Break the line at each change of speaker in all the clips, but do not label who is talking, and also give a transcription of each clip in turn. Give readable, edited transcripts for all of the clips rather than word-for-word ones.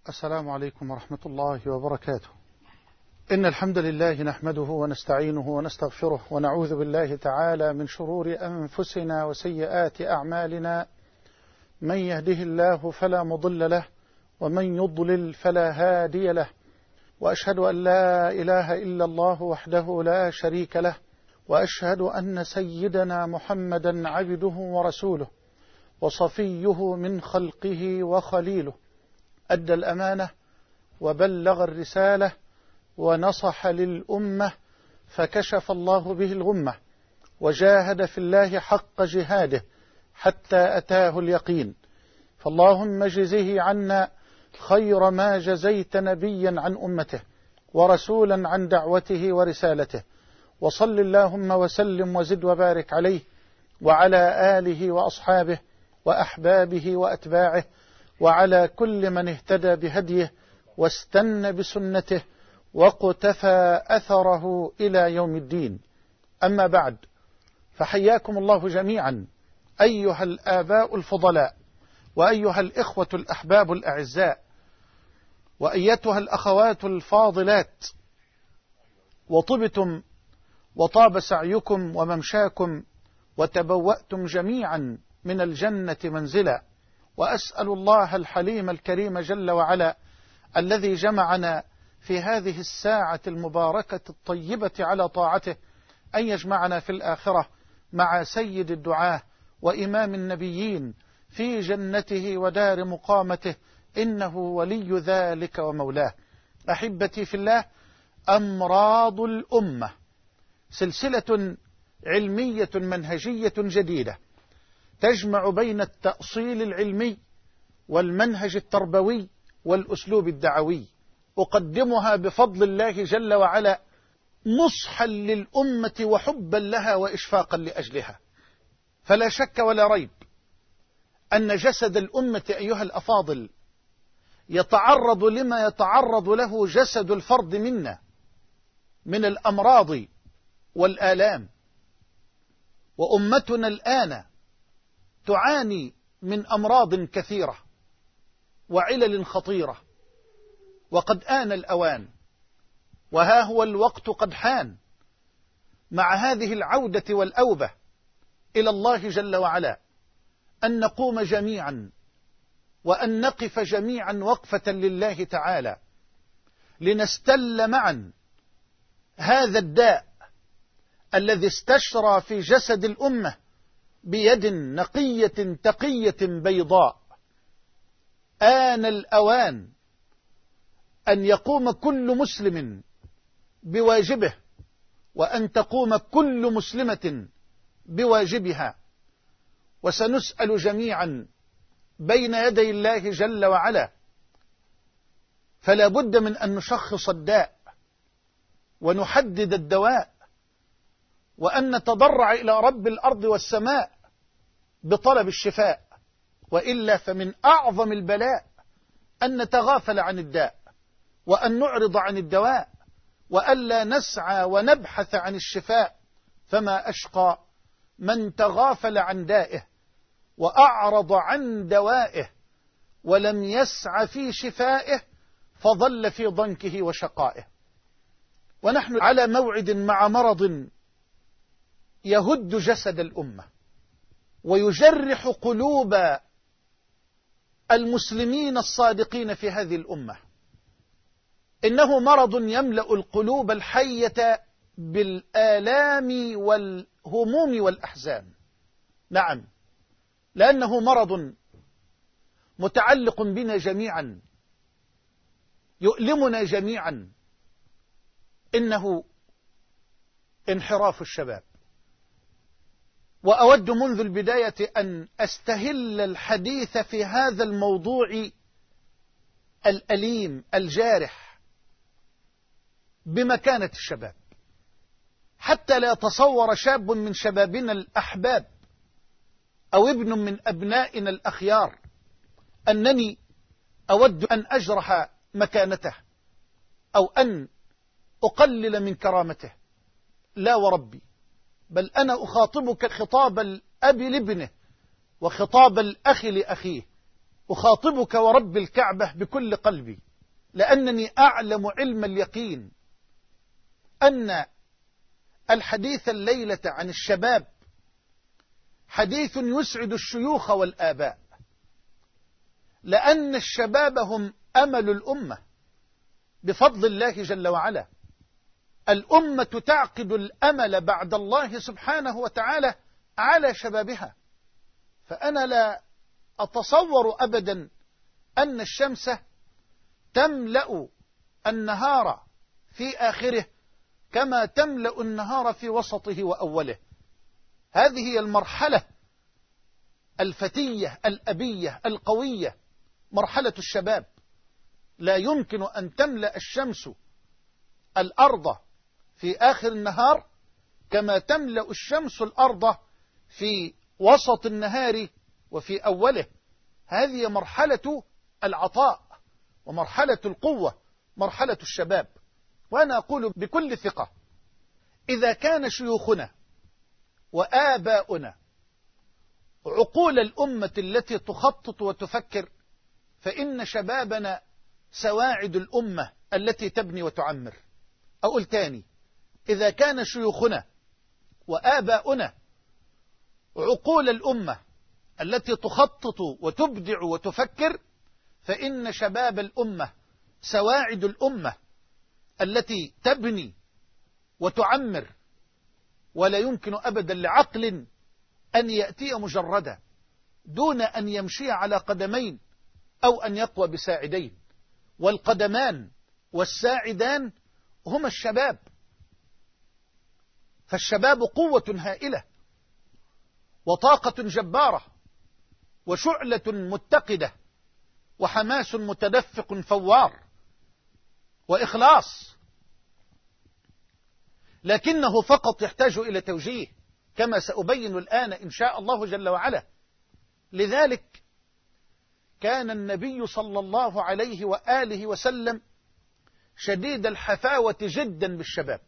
السلام عليكم ورحمة الله وبركاته. إن الحمد لله نحمده ونستعينه ونستغفره ونعوذ بالله تعالى من شرور أنفسنا وسيئات أعمالنا. من يهده الله فلا مضل له ومن يضلل فلا هادي له، وأشهد أن لا إله إلا الله وحده لا شريك له، وأشهد أن سيدنا محمدا عبده ورسوله وصفيه من خلقه وخليله، أدى الأمانة وبلغ الرسالة ونصح للأمة، فكشف الله به الغمة وجاهد في الله حق جهاده حتى أتاه اليقين. فاللهم اجزه عنا خير ما جزيت نبيا عن أمته ورسولا عن دعوته ورسالته، وصل اللهم وسلم وزد وبارك عليه وعلى آله وأصحابه وأحبابه وأتباعه وعلى كل من اهتدى بهديه واستنى بسنته واقتفى أثره إلى يوم الدين. أما بعد، فحياكم الله جميعا أيها الآباء الفضلاء، وأيها الإخوة الأحباب الأعزاء، وأيتها الأخوات الفاضلات، وطبتم وطاب سعيكم وممشاكم وتبوأتم جميعا من الجنة منزلا. وأسأل الله الحليم الكريم جل وعلا الذي جمعنا في هذه الساعة المباركة الطيبة على طاعته أن يجمعنا في الآخرة مع سيد الدعاة وإمام النبيين في جنته ودار مقامته، إنه ولي ذلك ومولاه. أحبتي في الله، أمراض الأمة سلسلة علمية منهجية جديدة تجمع بين التأصيل العلمي والمنهج التربوي والأسلوب الدعوي، أقدمها بفضل الله جل وعلا نصحا للأمة وحبا لها وإشفاقا لأجلها. فلا شك ولا ريب أن جسد الأمة أيها الأفاضل يتعرض لما يتعرض له جسد الفرد منا من الأمراض والآلام، وأمتنا الآن تعاني من أمراض كثيرة وعلل خطيرة، وقد آن الأوان وها هو الوقت قد حان مع هذه العودة والأوبة إلى الله جل وعلا أن نقوم جميعا وأن نقف جميعا وقفة لله تعالى لنستل معا هذا الداء الذي استشرى في جسد الأمة بيد نقية تقية بيضاء. آن الأوان أن يقوم كل مسلم بواجبه، وأن تقوم كل مسلمة بواجبها، وسنسأل جميعا بين يدي الله جل وعلا. فلا بد من أن نشخص الداء ونحدد الدواء، وأن نتضرع إلى رب الأرض والسماء بطلب الشفاء، وإلا فمن أعظم البلاء أن نتغافل عن الداء وأن نعرض عن الدواء وألا نسعى ونبحث عن الشفاء. فما أشقى من تغافل عن دائه وأعرض عن دوائه ولم يسعى في شفائه، فظل في ضنكه وشقائه. ونحن على موعد مع مرض يهد جسد الأمة ويجرح قلوب المسلمين الصادقين في هذه الأمة. إنه مرض يملأ القلوب الحية بالآلام والهموم والأحزان. نعم، لأنه مرض متعلق بنا جميعا، يؤلمنا جميعا. إنه انحراف الشباب. وأود منذ البداية أن أستهل الحديث في هذا الموضوع الأليم الجارح بمكانة الشباب، حتى لا يتصور شاب من شبابنا الأحباب أو ابن من أبنائنا الأخيار أنني أود أن أجرح مكانته أو أن أقلل من كرامته. لا وربي، بل أنا أخاطبك خطاب الأب لابنه وخطاب الأخ لأخيه. أخاطبك ورب الكعبة بكل قلبي، لأنني أعلم علم اليقين أن الحديث الليلة عن الشباب حديث يسعد الشيوخ والآباء، لأن الشباب هم أمل الأمة بفضل الله جل وعلا. الأمة تعقد الأمل بعد الله سبحانه وتعالى على شبابها، فأنا لا أتصور أبدا أن الشمس تملأ النهار في آخره كما تملأ النهار في وسطه وأوله. هذه هي المرحلة الفتية الأبية القوية، مرحلة الشباب. لا يمكن أن تملأ الشمس الأرض في آخر النهار كما تملأ الشمس الأرض في وسط النهار وفي أوله. هذه مرحلة العطاء ومرحلة القوة، مرحلة الشباب. وأنا أقول بكل ثقة، إذا كان شيوخنا وآباؤنا عقول الأمة التي تخطط وتفكر، فإن شبابنا سواعد الأمة التي تبني وتعمر. أقول تاني، إذا كان شيوخنا وآباؤنا عقول الأمة التي تخطط وتبدع وتفكر، فإن شباب الأمة سواعد الأمة التي تبني وتعمر. ولا يمكن أبدا لعقل أن يأتي مجردا دون أن يمشي على قدمين أو أن يقوى بساعدين، والقدمان والساعدان هما الشباب. فالشباب قوة هائلة وطاقة جبارة وشعلة متقدة وحماس متدفق فوار وإخلاص، لكنه فقط يحتاج إلى توجيه كما سأبين الآن إن شاء الله جل وعلا. لذلك كان النبي صلى الله عليه وآله وسلم شديد الحفاوة جدا بالشباب،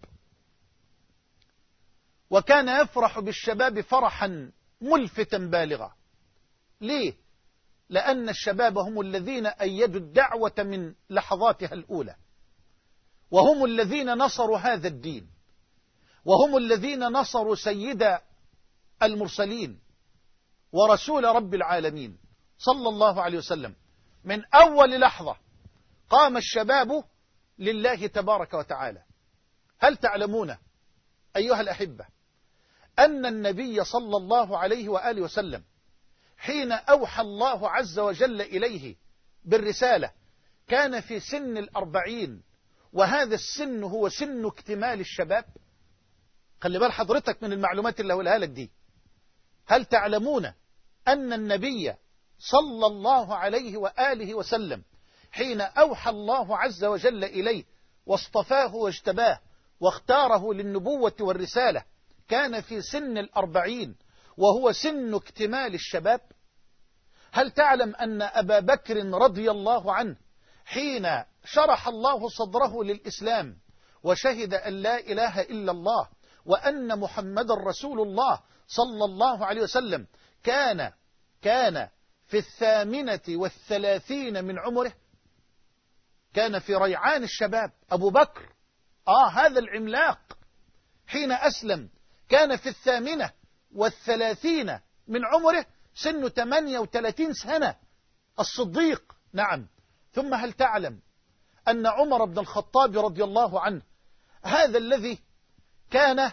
وكان يفرح بالشباب فرحا ملفتا بالغا. ليه؟ لأن الشباب هم الذين أيدوا الدعوة من لحظاتها الأولى، وهم الذين نصروا هذا الدين، وهم الذين نصروا سيد المرسلين ورسول رب العالمين صلى الله عليه وسلم. من أول لحظة قام الشباب لله تبارك وتعالى. هل تعلمون أيها الأحبة أن النبي صلى الله عليه وآله وسلم حين أوحى الله عز وجل إليه بالرسالة كان في سن 40، وهذا السن هو سن اكتمال الشباب؟ خلي بال حضرتك من المعلومات اللي هقولها لك دي. هل تعلمون أن النبي صلى الله عليه وآله وسلم حين أوحى الله عز وجل إليه واصطفاه واجتباه واختاره للنبوة والرسالة كان في سن 40، وهو سن اكتمال الشباب؟ هل تعلم أن أبا بكر رضي الله عنه حين شرح الله صدره للإسلام وشهد أن لا إله إلا الله وأن محمد رسول الله صلى الله عليه وسلم كان في 38 من عمره؟ كان في ريعان الشباب أبو بكر، هذا العملاق حين أسلم كان في 38 من عمره، سنه 38 سنة، الصديق. نعم. ثم هل تعلم أن عمر بن الخطاب رضي الله عنه، هذا الذي كان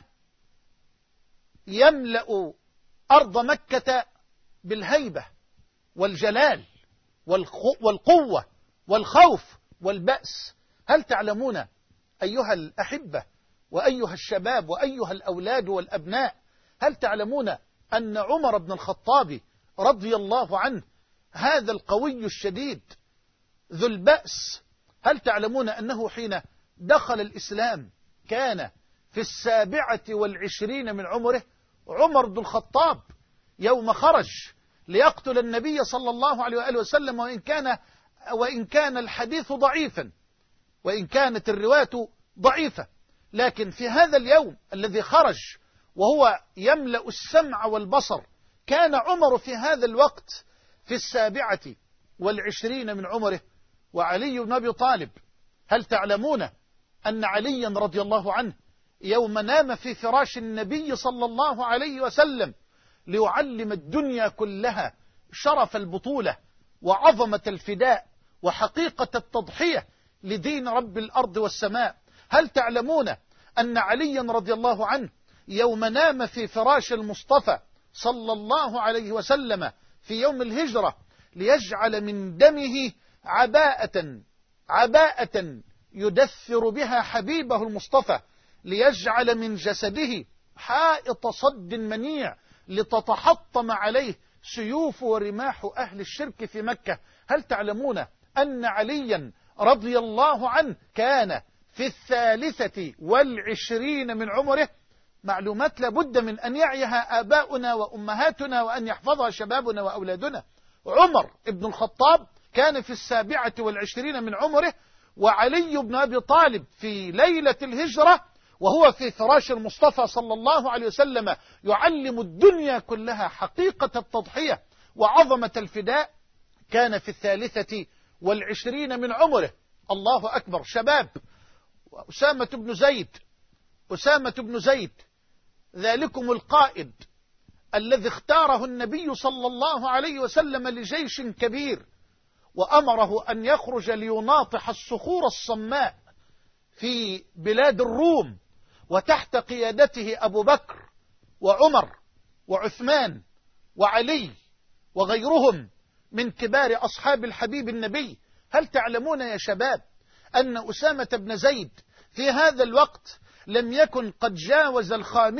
يملأ أرض مكة بالهيبة والجلال والقوة والخوف والبأس، هل تعلمون أيها الأحبة وأيها الشباب وأيها الأولاد والأبناء، هل تعلمون أن عمر بن الخطاب رضي الله عنه هذا القوي الشديد ذو البأس، هل تعلمون أنه حين دخل الإسلام كان في 27 من عمره؟ عمر بن الخطاب يوم خرج ليقتل النبي صلى الله عليه وآله وسلم، وإن كان الحديث ضعيفا، وإن كانت الرواية ضعيفة، لكن في هذا اليوم الذي خرج وهو يملأ السمع والبصر، كان عمر في هذا الوقت في 27 والعشرين من عمره وعلي بن أبي طالب. هل تعلمون أن عليا رضي الله عنه يوم نام في فراش النبي صلى الله عليه وسلم ليعلم الدنيا كلها شرف البطولة وعظمة الفداء وحقيقة التضحية لدين رب الأرض والسماء؟ هل تعلمون أن عليا رضي الله عنه يوم نام في فراش المصطفى صلى الله عليه وسلم في يوم الهجرة ليجعل من دمه عباءة يدثر بها حبيبه المصطفى، ليجعل من جسده حائط صد منيع لتتحطم عليه سيوف ورماح أهل الشرك في مكة؟ هل تعلمون أن عليا رضي الله عنه كان في 23 من عمره؟ معلومات لابد من أن يعيها آباؤنا وأمهاتنا وأن يحفظها شبابنا وأولادنا. عمر بن الخطاب كان في 27 من عمره، وعلي بن أبي طالب في ليلة الهجرة وهو في فراش المصطفى صلى الله عليه وسلم يعلم الدنيا كلها حقيقة التضحية وعظمة الفداء كان في 23 من عمره. الله أكبر. شباب. أسامة بن زيد ذلكم القائد الذي اختاره النبي صلى الله عليه وسلم لجيش كبير وأمره أن يخرج ليناطح الصخور الصماء في بلاد الروم، وتحت قيادته أبو بكر وعمر وعثمان وعلي وغيرهم من كبار أصحاب الحبيب النبي. هل تعلمون يا شباب أن أسامة بن زيد في هذا الوقت لم يكن قد جاوز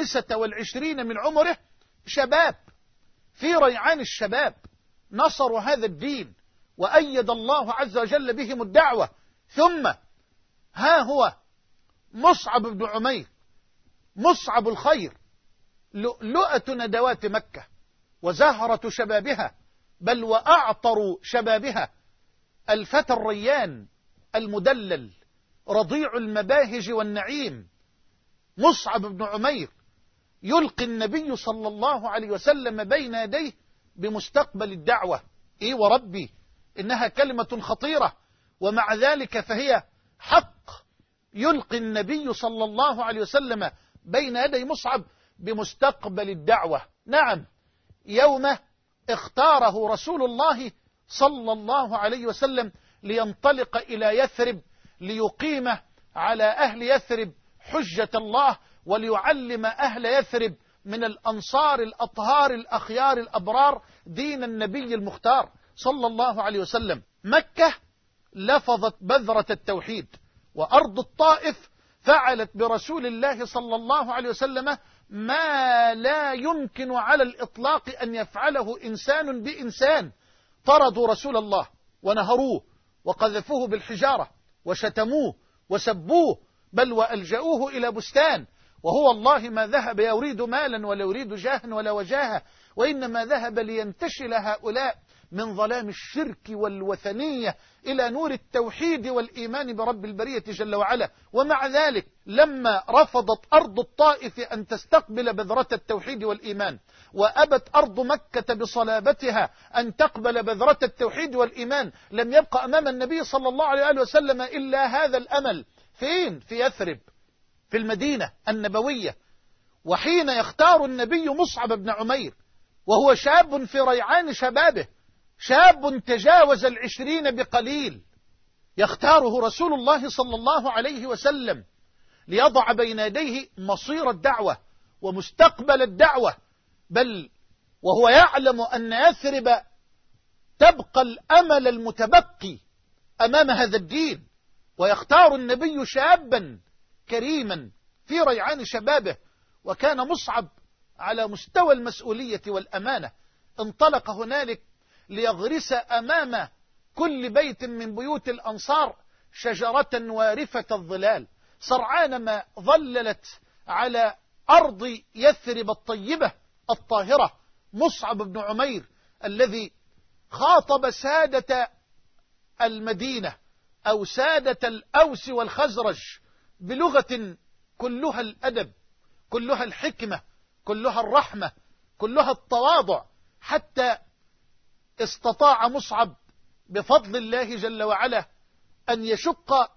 25 من عمره؟ شباب في ريعان الشباب نصروا هذا الدين وأيد الله عز وجل بهم الدعوة. ثم ها هو مصعب بن عمير، مصعب الخير، لؤلؤة ندوات مكة وزهرة شبابها، بل وأعطر شبابها، الفتى الريان المدلل رضيع المباهج والنعيم. مصعب بن عمير يلقي النبي صلى الله عليه وسلم بين يديه بمستقبل الدعوة. إيه وربي إنها كلمة خطيرة، ومع ذلك فهي حق. يلقي النبي صلى الله عليه وسلم بين يدي مصعب بمستقبل الدعوة. نعم، يوم اختاره رسول الله صلى الله عليه وسلم لينطلق إلى يثرب ليقيم على أهل يثرب حجة الله، وليعلم أهل يثرب من الأنصار الأطهار الأخيار الأبرار دين النبي المختار صلى الله عليه وسلم. مكة لفظت بذرة التوحيد، وأرض الطائف فعلت برسول الله صلى الله عليه وسلم ما لا يمكن على الإطلاق أن يفعله إنسان بإنسان. طردوا رسول الله ونهروه وقذفوه بالحجارة وشتموه وسبوه، بل وألجأوه إلى بستان، وهو الله ما ذهب يريد مالا ولا يريد جاها ولا وجاهة، وإنما ذهب لينتشل هؤلاء من ظلام الشرك والوثنية إلى نور التوحيد والإيمان برب البرية جل وعلا. ومع ذلك لما رفضت أرض الطائف أن تستقبل بذرة التوحيد والإيمان، وأبت أرض مكة بصلابتها أن تقبل بذرة التوحيد والإيمان، لم يبقى أمام النبي صلى الله عليه وسلم إلا هذا الأمل. فين؟ في يثرب، في المدينة النبوية. وحين يختار النبي مصعب بن عمير وهو شاب في ريعان شبابه، شاب تجاوز 20 بقليل، يختاره رسول الله صلى الله عليه وسلم ليضع بين يديه مصير الدعوة ومستقبل الدعوة، بل وهو يعلم أن يثرب تبقى الأمل المتبقي أمام هذا الدين، ويختار النبي شابا كريما في ريعان شبابه. وكان مصعب على مستوى المسؤولية والأمانة، انطلق هنالك ليغرس أمام كل بيت من بيوت الأنصار شجرة وارفة الظلال سرعان ما ظللت على أرض يثرب الطيبة الطاهرة. مصعب بن عمير الذي خاطب سادة المدينة أو سادة الأوس والخزرج بلغة كلها الأدب، كلها الحكمة، كلها الرحمة، كلها التواضع، حتى استطاع مصعب بفضل الله جل وعلا أن يشق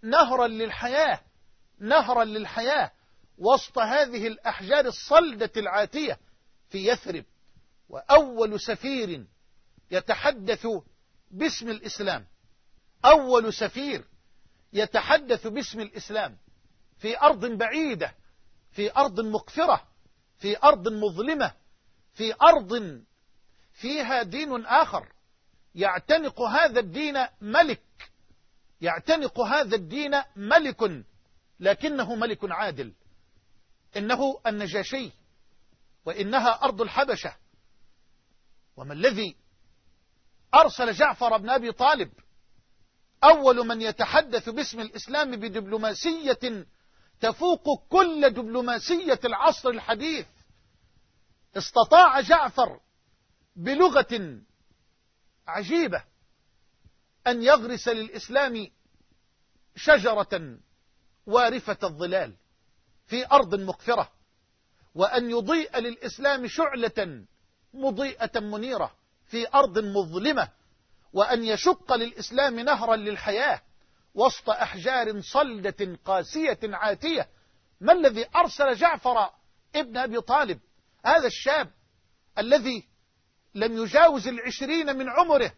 نهرا للحياة وسط هذه الأحجار الصلدة العاتية في يثرب، وأول سفير يتحدث باسم الإسلام، أول سفير يتحدث باسم الإسلام في أرض بعيدة، في أرض مقفرة، في أرض مظلمة، في أرض فيها دين آخر. يعتنق هذا الدين ملك، يعتنق هذا الدين ملك، لكنه ملك عادل، إنه النجاشي، وإنها أرض الحبشة. وما الذي أرسل جعفر بن أبي طالب أول من يتحدث باسم الإسلام بدبلوماسية تفوق كل دبلوماسية العصر الحديث؟ استطاع جعفر بلغة عجيبة أن يغرس للإسلام شجرة وارفة الظلال في أرض مقفرة، وأن يضيء للإسلام شعلة مضيئة منيرة في أرض مظلمة، وأن يشق للإسلام نهرا للحياة وسط أحجار صلدة قاسية عاتية. ما الذي أرسل جعفر ابن أبي طالب، هذا الشاب الذي لم يجاوز 20 من عمره،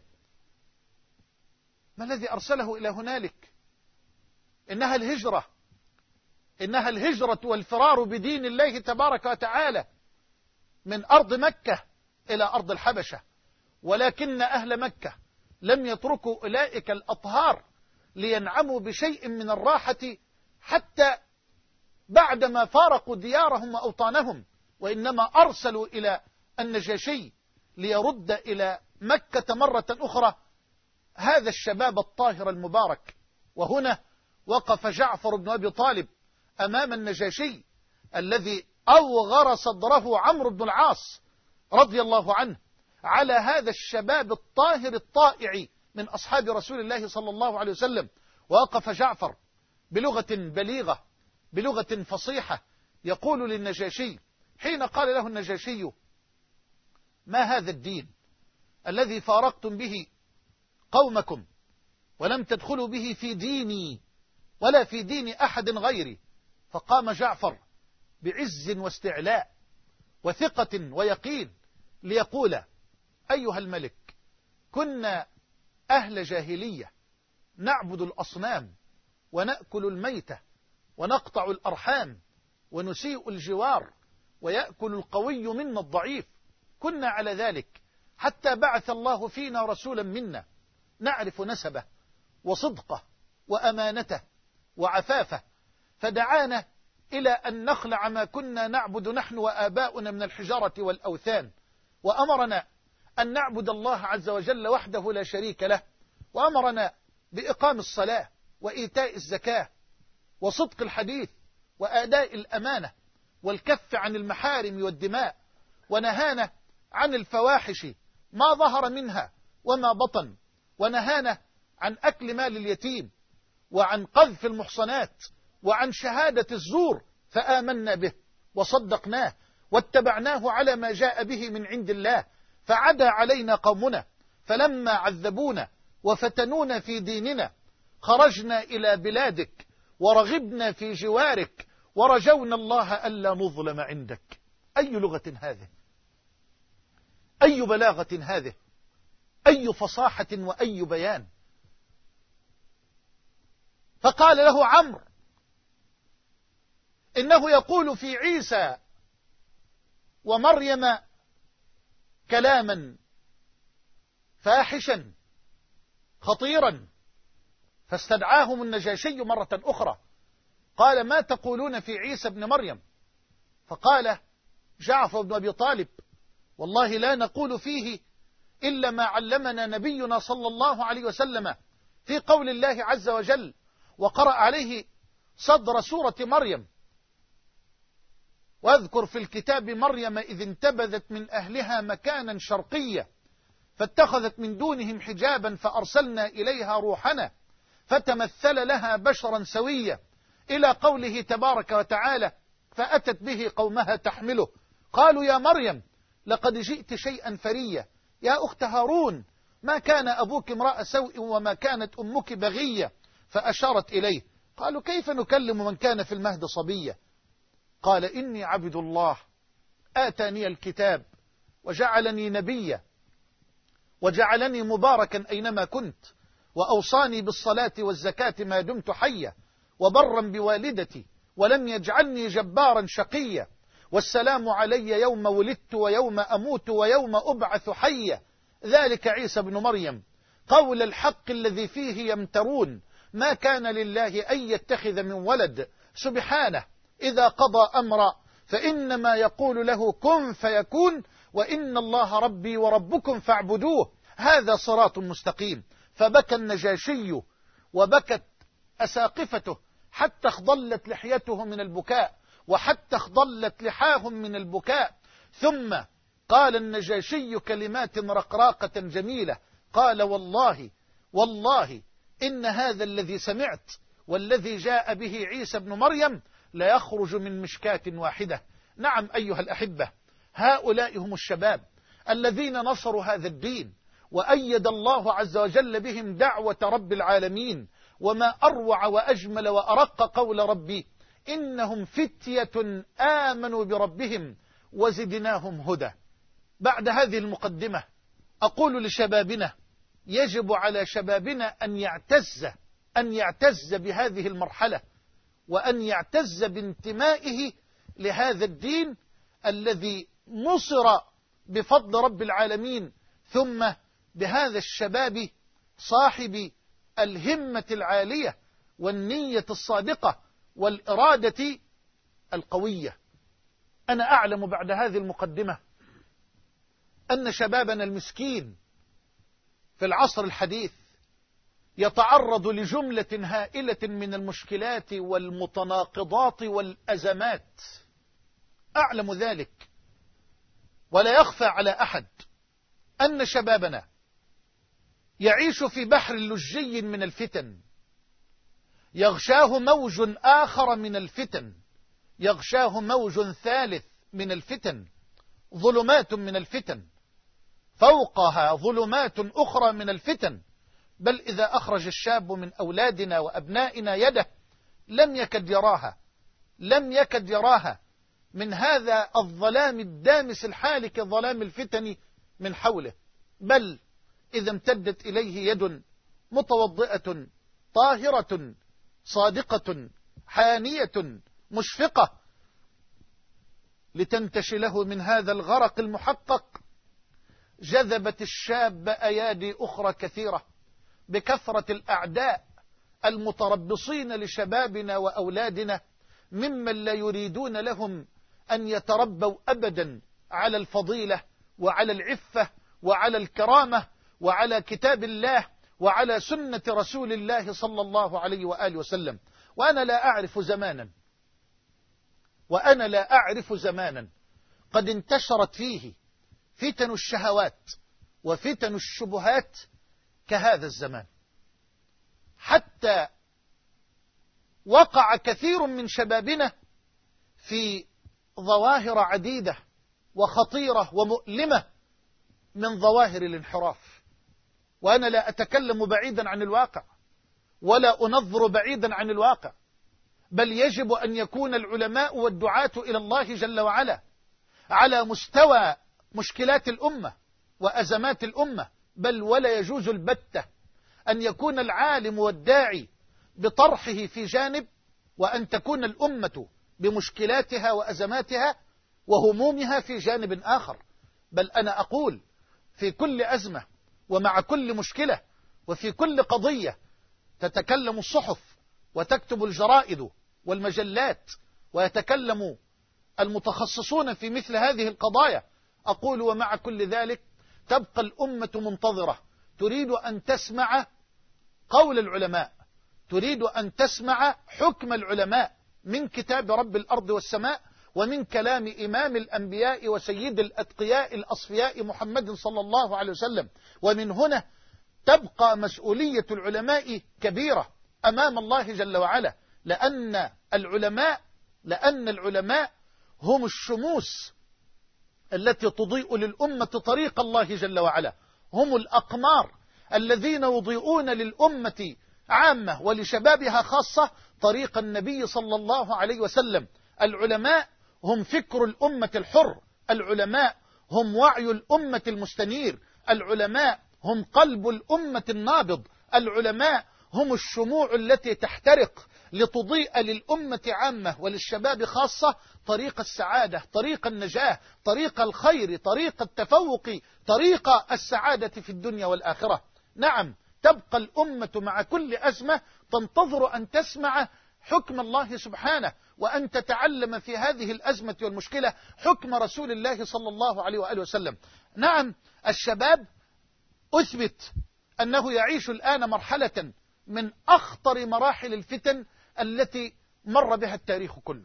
ما الذي أرسله إلى هنالك؟ إنها الهجرة، إنها الهجرة والفرار بدين الله تبارك وتعالى من أرض مكة إلى أرض الحبشة. ولكن أهل مكة لم يتركوا أولئك الأطهار لينعموا بشيء من الراحة حتى بعدما فارقوا ديارهم وأوطانهم، وإنما أرسلوا إلى النجاشي ليرد إلى مكة مرة أخرى هذا الشباب الطاهر المبارك. وهنا وقف جعفر بن أبي طالب أمام النجاشي الذي أوغر صدره عمرو بن العاص رضي الله عنه على هذا الشباب الطاهر الطائع من أصحاب رسول الله صلى الله عليه وسلم. ووقف جعفر بلغة بليغة، بلغة فصيحة، يقول للنجاشي حين قال له النجاشي: ما هذا الدين الذي فارقتم به قومكم ولم تدخلوا به في ديني ولا في دين أحد غيري؟ فقام جعفر بعز واستعلاء وثقة ويقين ليقول: أيها الملك، كنا أهل جاهلية نعبد الأصنام ونأكل الميتة ونقطع الأرحام ونسيء الجوار ويأكل القوي منا الضعيف، كنا على ذلك حتى بعث الله فينا رسولا منا نعرف نسبه وصدقه وأمانته وعفافه، فدعانا إلى أن نخلع ما كنا نعبد نحن وآباؤنا من الحجارة والأوثان، وأمرنا أن نعبد الله عز وجل وحده لا شريك له، وأمرنا بإقام الصلاة وإيتاء الزكاة وصدق الحديث وأداء الأمانة والكف عن المحارم والدماء، ونهانا عن الفواحش ما ظهر منها وما بطن، ونهانا عن أكل مال اليتيم وعن قذف المحصنات وعن شهادة الزور، فآمنا به وصدقناه واتبعناه على ما جاء به من عند الله، فعدا علينا قومنا فلما عذبونا وفتنونا في ديننا خرجنا إلى بلادك ورغبنا في جوارك ورجونا الله ألا نظلم عندك. أي لغة هذه؟ أي بلاغة هذه؟ أي فصاحة وأي بيان! فقال له عمرو: إنه يقول في عيسى ومريم كلاما فاحشا خطيرا. فاستدعاهم النجاشي مرة أخرى، قال: ما تقولون في عيسى ابن مريم؟ فقال جعفر بن أبي طالب: والله لا نقول فيه إلا ما علمنا نبينا صلى الله عليه وسلم في قول الله عز وجل، وقرأ عليه صدر سورة مريم: واذكر في الكتاب مريم إذ انتبذت من أهلها مكانا شرقيا فاتخذت من دونهم حجابا فأرسلنا إليها روحنا فتمثل لها بشرا سويا، إلى قوله تبارك وتعالى: فأتت به قومها تحمله قالوا يا مريم لقد جئت شيئا فريا يا أخت هارون ما كان أبوك امرأ سوء وما كانت أمك بغية، فأشارت إليه. قالوا كيف نكلم من كان في المهد صبية؟ قال إني عبد الله آتاني الكتاب وجعلني نبيا وجعلني مباركا أينما كنت وأوصاني بالصلاة والزكاة ما دمت حيا وبرا بوالدتي ولم يجعلني جبارا شقيا والسلام علي يوم ولدت ويوم أموت ويوم أبعث حيا ذلك عيسى بن مريم قول الحق الذي فيه يمترون ما كان لله أن يتخذ من ولد سبحانه إذا قضى أمرا فإنما يقول له كن فيكون وإن الله ربي وربكم فاعبدوه هذا صراط مستقيم. فبكى النجاشي وبكت أساقفته حتى اخضلت لحيته من البكاء وحتى اخضلت لحاهم من البكاء. ثم قال النجاشي كلمات رقراقة جميلة، قال والله إن هذا الذي سمعت والذي جاء به عيسى بن مريم لا يخرج من مشكاة واحدة. نعم أيها الأحبة، هؤلاء هم الشباب الذين نصروا هذا الدين وأيد الله عز وجل بهم دعوة رب العالمين. وما أروع وأجمل وأرق قول ربي إنهم فتية آمنوا بربهم وزدناهم هدى. بعد هذه المقدمة أقول لشبابنا يجب على شبابنا أن يعتز بهذه المرحلة وأن يعتز بانتمائه لهذا الدين الذي نصر بفضل رب العالمين، ثم بهذا الشباب صاحب الهمة العالية والنية الصادقة والإرادة القوية. أنا أعلم بعد هذه المقدمة أن شبابنا المسكين في العصر الحديث يتعرض لجملة هائلة من المشكلات والمتناقضات والأزمات، أعلم ذلك، ولا يخفى على أحد أن شبابنا يعيش في بحر لجي من الفتن، يغشاه موج آخر من الفتن، يغشاه موج ثالث من الفتن، ظلمات من الفتن فوقها ظلمات أخرى من الفتن. بل إذا أخرج الشاب من أولادنا وأبنائنا يده لم يكد يراها من هذا الظلام الدامس الحالك ظلام الفتن من حوله. بل إذا امتدت إليه يد متوضئة طاهرة صادقة حانية مشفقة لتنتشي له من هذا الغرق المحقق، جذبت الشاب أيادي أخرى كثيرة بكثرة الأعداء المتربصين لشبابنا وأولادنا ممن لا يريدون لهم أن يتربوا أبدا على الفضيلة وعلى العفة وعلى الكرامة وعلى كتاب الله وعلى سنة رسول الله صلى الله عليه وآله وسلم. وأنا لا أعرف زمانا قد انتشرت فيه فتن الشهوات وفتن الشبهات كهذا الزمان، حتى وقع كثير من شبابنا في ظواهر عديدة وخطيرة ومؤلمة من ظواهر الانحراف. وأنا لا أتكلم بعيدا عن الواقع ولا أنظر بعيدا عن الواقع، بل يجب أن يكون العلماء والدعاة إلى الله جل وعلا على مستوى مشكلات الأمة وأزمات الأمة. بل ولا يجوز البتة أن يكون العالم والداعي بطرحه في جانب وأن تكون الأمة بمشكلاتها وأزماتها وهمومها في جانب آخر. بل أنا أقول في كل أزمة ومع كل مشكلة وفي كل قضية تتكلم الصحف وتكتب الجرائد والمجلات ويتكلم المتخصصون في مثل هذه القضايا، أقول ومع كل ذلك تبقى الأمة منتظرة، تريد أن تسمع قول العلماء، تريد أن تسمع حكم العلماء من كتاب رب الأرض والسماء ومن كلام إمام الأنبياء وسيد الأتقياء الأصفياء محمد صلى الله عليه وسلم. ومن هنا تبقى مسؤولية العلماء كبيرة أمام الله جل وعلا، لأن العلماء هم الشموس التي تضيء للأمة طريق الله جل وعلا، هم الأقمار الذين يضيئون للأمة عامة ولشبابها خاصة طريق النبي صلى الله عليه وسلم. العلماء هم فكر الأمة الحر، العلماء هم وعي الأمة المستنير، العلماء هم قلب الأمة النابض، العلماء هم الشموع التي تحترق لتضيء للأمة عامة وللشباب خاصة طريق السعادة، طريق النجاة، طريق الخير، طريق التفوق، طريق السعادة في الدنيا والآخرة. نعم، تبقى الأمة مع كل أزمة تنتظر أن تسمع حكم الله سبحانه، وأن تتعلم في هذه الأزمة والمشكلة حكم رسول الله صلى الله عليه وآله وسلم. نعم، الشباب أثبت أنه يعيش الآن مرحلة من أخطر مراحل الفتن التي مر بها التاريخ كله،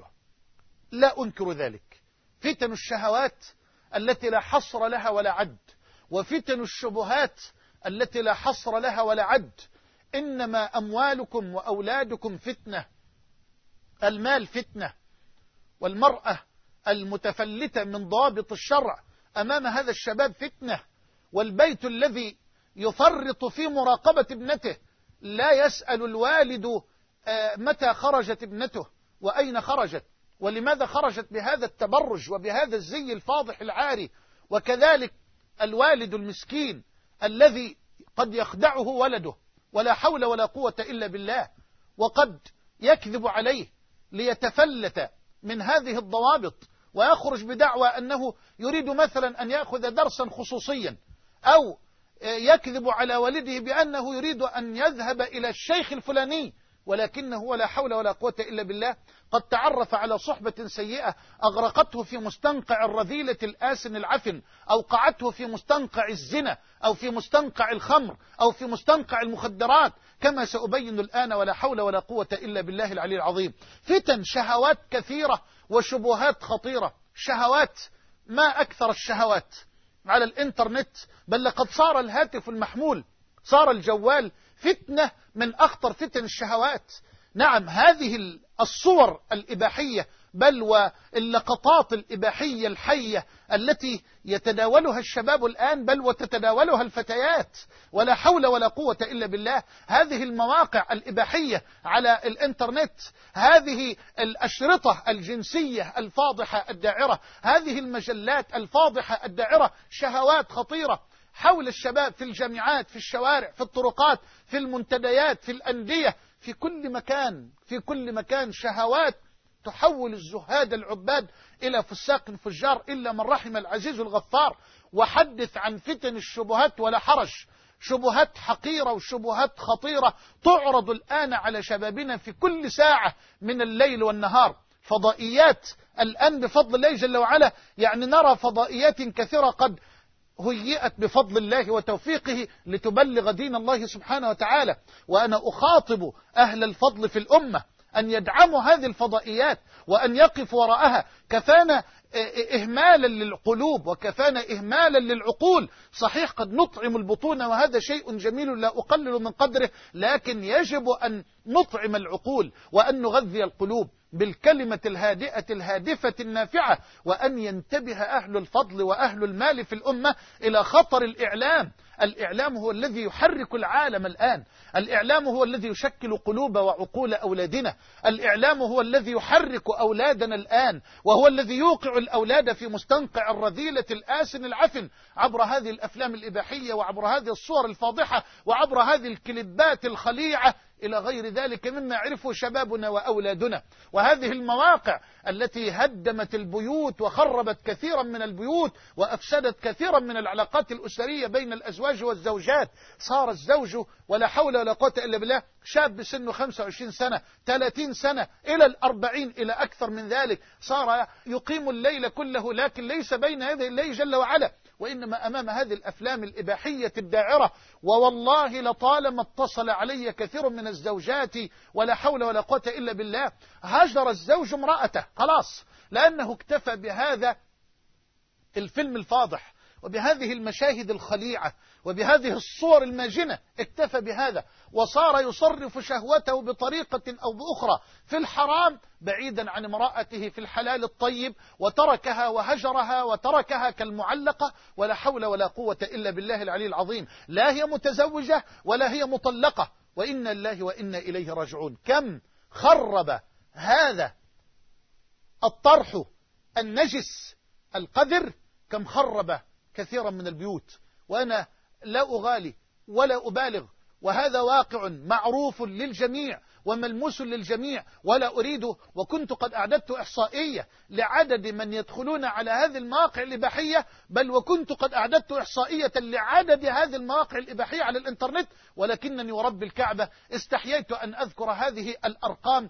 لا أنكر ذلك. فتن الشهوات التي لا حصر لها ولا عد، وفتن الشبهات التي لا حصر لها ولا عد. إنما أموالكم وأولادكم فتنة، المال فتنة، والمرأة المتفلتة من ضوابط الشرع أمام هذا الشباب فتنة، والبيت الذي يفرط في مراقبة ابنته لا يسأل الوالد متى خرجت ابنته وأين خرجت ولماذا خرجت بهذا التبرج وبهذا الزي الفاضح العاري. وكذلك الوالد المسكين الذي قد يخدعه ولده ولا حول ولا قوة إلا بالله، وقد يكذب عليه ليتفلت من هذه الضوابط ويخرج بدعوى أنه يريد مثلا أن يأخذ درسا خصوصيا، أو يكذب على والده بأنه يريد أن يذهب إلى الشيخ الفلاني، ولكنه ولا حول ولا قوة إلا بالله قد تعرف على صحبة سيئة أغرقته في مستنقع الرذيلة الآسن العفن، أوقعته في مستنقع الزنا، أو في مستنقع الخمر، أو في مستنقع المخدرات، كما سأبين الآن، ولا حول ولا قوة إلا بالله العلي العظيم. فتن شهوات كثيرة وشبهات خطيرة، شهوات ما أكثر الشهوات على الإنترنت، بل لقد صار الهاتف المحمول، صار الجوال فتنة من أخطر فتن الشهوات. نعم، هذه الصور الإباحية بل واللقطات الإباحية الحية التي يتداولها الشباب الآن بل وتتداولها الفتيات، ولا حول ولا قوة إلا بالله. هذه المواقع الإباحية على الإنترنت، هذه الأشرطة الجنسية الفاضحة الداعرة، هذه المجلات الفاضحة الداعرة، شهوات خطيرة حول الشباب في الجامعات، في الشوارع، في الطرقات، في المنتديات، في الأندية، في كل مكان، في كل مكان شهوات تحول الزهاد العباد إلى فساق فجار، إلا من رحم العزيز الغفار. وحدث عن فتن الشبهات ولا حرج، شبهات حقيرة وشبهات خطيرة تعرض الآن على شبابنا في كل ساعة من الليل والنهار. فضائيات الآن بفضل الله جل وعلا، يعني نرى فضائيات كثيرة قد هيئت بفضل الله وتوفيقه لتبلغ دين الله سبحانه وتعالى. وأنا أخاطب أهل الفضل في الأمة أن يدعموا هذه الفضائيات وأن يقفوا وراءها. كفانا إهمالا للقلوب وكفانا إهمالا للعقول. صحيح قد نطعم البطون وهذا شيء جميل لا أقلل من قدره، لكن يجب أن نطعم العقول وأن نغذي القلوب بالكلمة الهادئة الهادفة النافعة، وأن ينتبه أهل الفضل وأهل المال في الأمة إلى خطر الإعلام. الإعلام هو الذي يحرك العالم الآن، الإعلام هو الذي يشكل قلوب وعقول أولادنا، الإعلام هو الذي يحرك أولادنا الآن، وهو الذي يوقع الأولاد في مستنقع الرذيلة الآسن العفن عبر هذه الأفلام الإباحية وعبر هذه الصور الفاضحة وعبر هذه الكليبات الخليعة إلى غير ذلك مما يعرفه شبابنا وأولادنا. وهذه المواقع التي هدمت البيوت وخربت كثيرا من البيوت وأفسدت كثيرا من العلاقات الأسرية بين الأزواج والزوجات. صار الزوج ولا حول ولا قوة إلا بالله شاب سنه 25 سنة 30 سنة إلى 40 إلى أكثر من ذلك، صار يقيم الليل كله لكن ليس بين يدي الله جل وعلا، وإنما أمام هذه الأفلام الإباحية الداعرة. ووالله لطالما اتصل علي كثير من الزوجات ولا حول ولا قوة إلا بالله هجر الزوج امرأته خلاص، لأنه اكتفى بهذا الفيلم الفاضح وبهذه المشاهد الخليعة وبهذه الصور الماجنة اكتفى بهذا، وصار يصرف شهوته بطريقة أو بأخرى في الحرام بعيدا عن امرأته في الحلال الطيب، وتركها وهجرها وتركها كالمعلقة، ولا حول ولا قوة إلا بالله العلي العظيم. لا هي متزوجة ولا هي مطلقة، وإنا لله وإنا إليه راجعون. كم خرب هذا الطرح النجس القذر، كم خرب كثيرا من البيوت. وأنا لا أغالي ولا أبالغ، وهذا واقع معروف للجميع وملموس للجميع، ولا أريده. وكنت قد أعددت إحصائية لعدد من يدخلون على هذه المواقع الإباحية، بل وكنت قد أعددت إحصائية لعدد هذه المواقع الإباحية على الإنترنت، ولكنني ورب الكعبة استحييت أن أذكر هذه الأرقام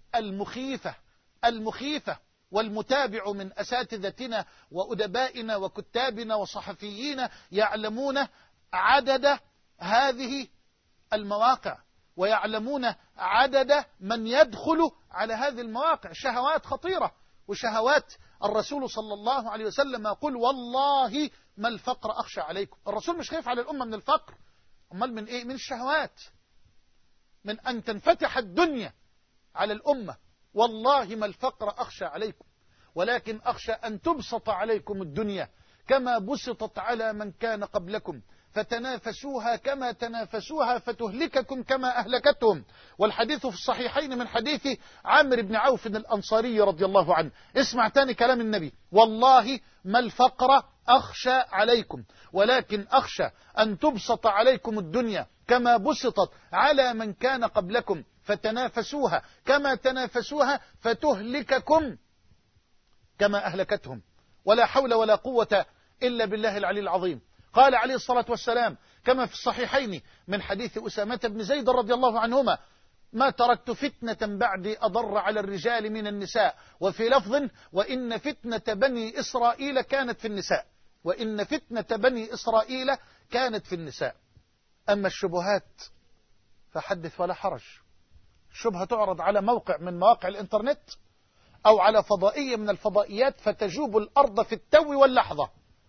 المخيفة. والمتابع من أساتذتنا وأدبائنا وكتابنا وصحفيين يعلمون عدد هذه المواقع، ويعلمون عدد من يدخل على هذه المواقع. شهوات خطيرة، وشهوات الرسول صلى الله عليه وسلم يقول والله ما الفقر أخشى عليكم. الرسول مش خايف على الأمة من الفقر، أمال من إيه؟ من الشهوات، من أن تنفتح الدنيا على الأمة. والله ما الفقر أخشى عليكم، ولكن أخشى أن تبسط عليكم الدنيا كما بسطت على من كان قبلكم، فتنافسوها كما تنافسوها فتهلككم كما أهلكتهم. والحديث في الصحيحين من حديث عامر بن عوف الأنصاري رضي الله عنه. اسمع تاني كلام النبي: والله ما الفقر أخشى عليكم، ولكن أخشى أن تبسط عليكم الدنيا كما بسطت على من كان قبلكم، فتنافسوها كما تنافسوها فتهلككم كما أهلكتهم. ولا حول ولا قوة إلا بالله العلي العظيم. قال عليه الصلاة والسلام كما في الصحيحين من حديث أسامة بن زيد رضي الله عنهما: ما تركت فتنة بعدي أضر على الرجال من النساء. وفي لفظ: وإن فتنة بني إسرائيل كانت في النساء. وإن فتنة بني إسرائيل كانت في النساء. أما الشبهات فحدث ولا حرج. الشبهة تعرض على موقع من مواقع الإنترنت أو على فضائية من الفضائيات، فتجوب الأرض في التو واللحظة.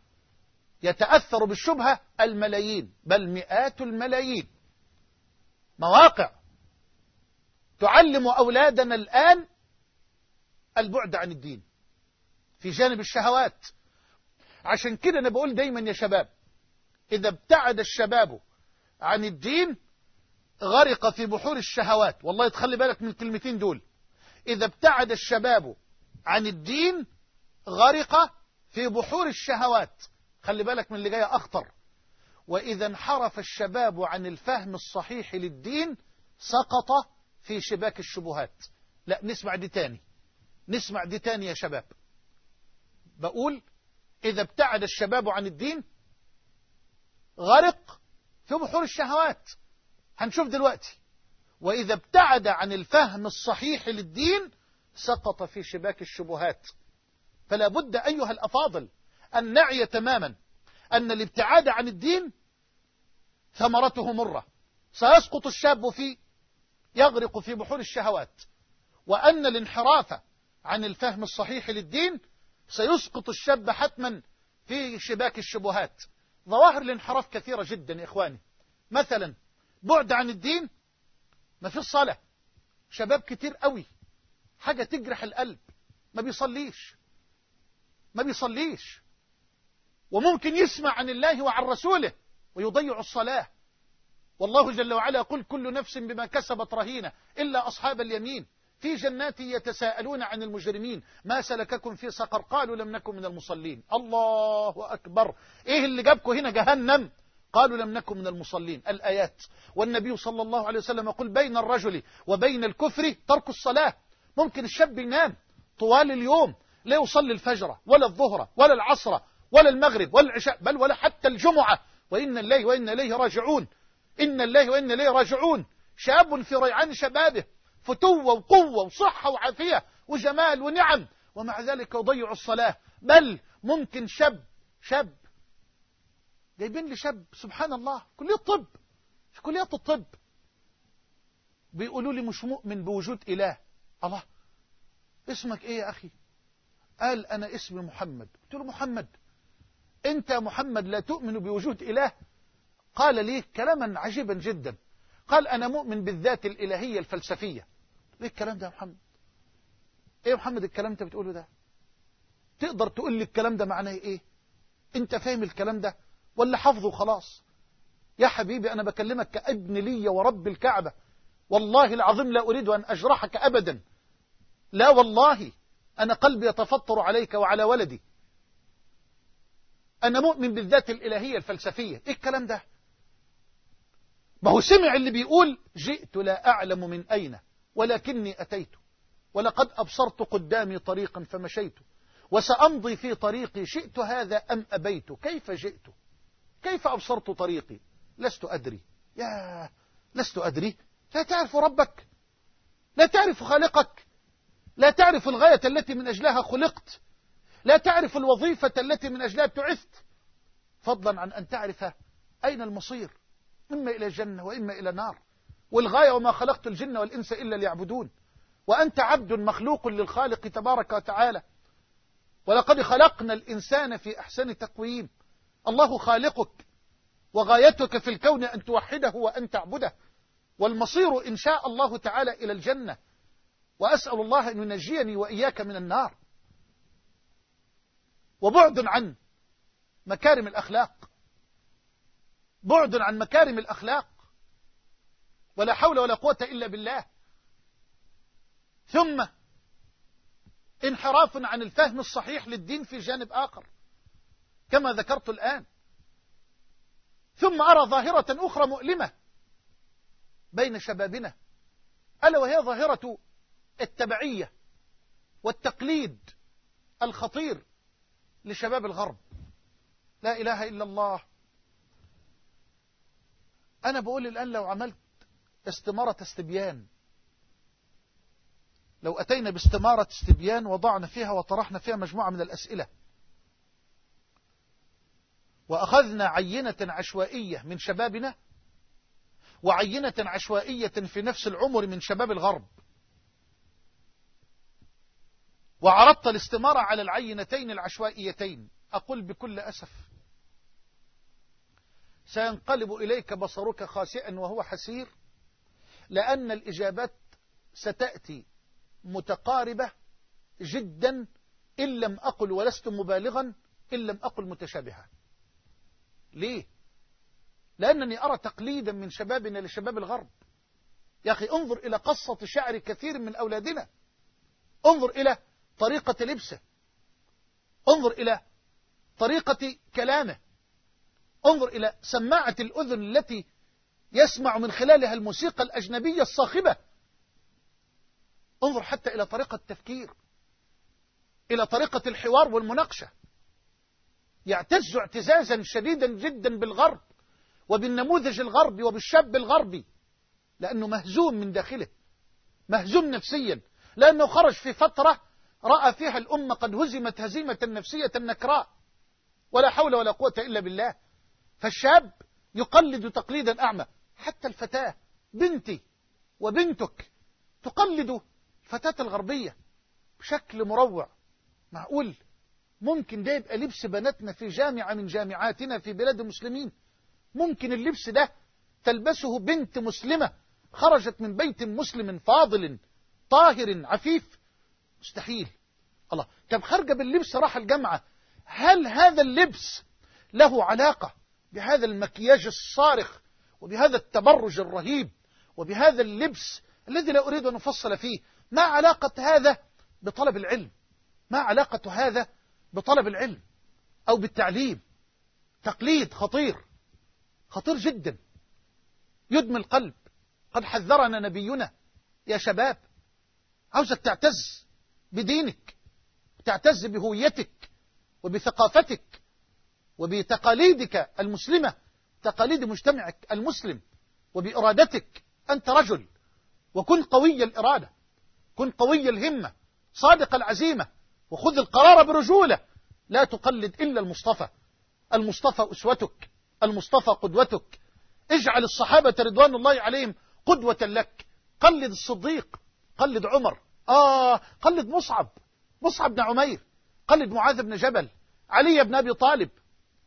يتأثر بالشبهة الملايين، بل مئات الملايين. مواقع تعلم أولادنا الآن البعد عن الدين في جانب الشهوات. عشان كده أنا بقول دايما يا شباب: إذا ابتعد الشباب عن الدين غرق في بحور الشهوات. والله تخلي بالك من الكلمتين دول: إذا ابتعد الشباب عن الدين غرق في بحور الشهوات. خلي بالك من اللي جاي أخطر: وإذا انحرف الشباب عن الفهم الصحيح للدين سقط في شباك الشبهات. لا، نسمع دي تاني يا شباب. بقول إذا ابتعد الشباب عن الدين غرق في بحور الشهوات. هنشوف دلوقتي: وإذا ابتعد عن الفهم الصحيح للدين سقط في شباك الشبهات. فلا بد أيها الأفاضل أن نعي تماما أن الابتعاد عن الدين ثمرته مرة، سيسقط الشاب فيه، يغرق في بحور الشهوات. وأن الانحراف عن الفهم الصحيح للدين سيسقط الشاب حتما في شباك الشبهات. ظواهر الانحراف كثيرة جدا يا إخواني. مثلا بعد عن الدين، ما في الصلاة. شباب كتير قوي، حاجة تجرح القلب، ما بيصليش، وممكن يسمع عن الله وعن رسوله ويضيع الصلاة. والله جل وعلا يقول: كل نفس بما كسبت رهينة إلا أصحاب اليمين في جنات يتساءلون عن المجرمين ما سلككم في سقر قالوا لم نكن من المصلين. الله أكبر! إيه اللي جابكم هنا؟ جهنم. قالوا لم نكن من المصلين. الآيات. والنبي صلى الله عليه وسلم يقول: بين الرجل وبين الكفر ترك الصلاة. ممكن الشاب ينام طوال اليوم، لا يصلي الفجر ولا الظهر ولا العصر ولا المغرب ولا العشاء، بل ولا حتى الجمعة. وإن الله وإن إليه راجعون. إن الله وإن إليه راجعون. شاب في ريعان شبابه، فتوة وقوة وصحة وعافية وجمال ونعم، ومع ذلك يضيع الصلاة. بل ممكن شاب جايبين لي شاب سبحان الله كلية طب، في كلية الطب، بيقولوا لي مش مؤمن بوجود إله. الله، اسمك إيه يا أخي؟ قال: أنا اسمي محمد. قلت له: محمد أنت يا محمد لا تؤمن بوجود إله؟ قال لي كلاما عجيبا جدا، قال أنا مؤمن بالذات الإلهية الفلسفية. ليه الكلام ده يا محمد؟ إيه يا محمد الكلام أنت بتقوله ده؟ تقدر تقول لي الكلام ده معناه إيه؟ أنت فاهم الكلام ده ولا حافظه خلاص؟ يا حبيبي أنا بكلمك كابن لي ورب الكعبة، والله العظيم لا أريد أن أجرحك أبدا، لا والله، أنا قلبي يتفطر عليك وعلى ولدي. أنا مؤمن بالذات الإلهية الفلسفية. إيه الكلام ده؟ ما هو سمع اللي بيقول جئت لا أعلم من أين ولكني أتيت، ولقد أبصرت قدامي طريقا فمشيت، وسأمضي في طريقي شئت هذا أم أبيت. كيف جئت؟ كيف أبصرت طريقي؟ لست أدري. يا لست أدري؟ لا تعرف ربك، لا تعرف خالقك، لا تعرف الغاية التي من أجلها خلقت، لا تعرف الوظيفة التي من أجلها بعثت، فضلا عن أن تعرف أين المصير، إما إلى الجنة وإما إلى النار. والغاية وما خلقت الجن والإنس إلا ليعبدون، وأنت عبد مخلوق للخالق تبارك وتعالى. ولقد خلقنا الإنسان في أحسن تقويم. الله خالقك، وغايتك في الكون أن توحده وأن تعبده، والمصير إن شاء الله تعالى إلى الجنة. وأسأل الله أن ينجيني وإياك من النار. وبعد عن مكارم الأخلاق، بعد عن مكارم الأخلاق، ولا حول ولا قوة إلا بالله. ثم انحراف عن الفهم الصحيح للدين في جانب آخر كما ذكرت الآن. ثم أرى ظاهرة أخرى مؤلمة بين شبابنا، ألا وهي ظاهرة التبعية والتقليد الخطير لشباب الغرب. لا إله إلا الله. أنا بقول الآن لو عملت استمارة استبيان، لو أتينا باستمارة استبيان وضعنا فيها وطرحنا فيها مجموعة من الأسئلة، وأخذنا عينة عشوائية من شبابنا وعينة عشوائية في نفس العمر من شباب الغرب، وعرضت الاستمارة على العينتين العشوائيتين، أقول بكل أسف سينقلب إليك بصرك خاسئا وهو حسير، لأن الإجابات ستأتي متقاربة جدا، إن لم أقل ولست مبالغا إن لم أقل متشابهة. ليه؟ لأنني أرى تقليدا من شبابنا لشباب الغرب. يا أخي انظر إلى قصة شعر كثير من أولادنا، انظر إلى طريقة لبسه، انظر إلى طريقة كلامه، انظر إلى سماعة الأذن التي يسمع من خلالها الموسيقى الأجنبية الصاخبة، انظر حتى إلى طريقة التفكير، إلى طريقة الحوار والمناقشة. يعتز اعتزازا شديدا جدا بالغرب وبالنموذج الغربي وبالشاب الغربي، لأنه مهزوم من داخله، مهزوم نفسيا، لأنه خرج في فترة رأى فيها الأمة قد هزمت هزيمة نفسية نكراء، ولا حول ولا قوة إلا بالله. فالشاب يقلد تقليدا أعمى، حتى الفتاة بنتي وبنتك تقلد الفتاة الغربية بشكل مروع. معقول ممكن ده يبقى لبس بناتنا في جامعة من جامعاتنا في بلاد المسلمين؟ ممكن اللبس ده تلبسه بنت مسلمة خرجت من بيت مسلم فاضل طاهر عفيف؟ مستحيل. الله، طب خارجة باللبس راح الجامعة، هل هذا اللبس له علاقة بهذا المكياج الصارخ وبهذا التبرج الرهيب وبهذا اللبس الذي لا أريد أن أفصل فيه؟ ما علاقة هذا بطلب العلم؟ ما علاقة هذا بطلب العلم أو بالتعليم؟ تقليد خطير، خطير جدا، يدمي القلب. قد حذرنا نبينا يا شباب، عاوزك تعتز بدينك، تعتز بهويتك وبثقافتك وبتقاليدك المسلمة، تقاليد مجتمعك المسلم، وبإرادتك. أنت رجل، وكن قوي الإرادة، كن قوي الهمة، صادق العزيمة، وخذ القرار برجولة. لا تقلد إلا المصطفى، المصطفى أسوتك، المصطفى قدوتك. اجعل الصحابة رضوان الله عليهم قدوة لك. قلد الصديق، قلد عمر، قلد مصعب بن عمير، قلد معاذ بن جبل، علي بن أبي طالب،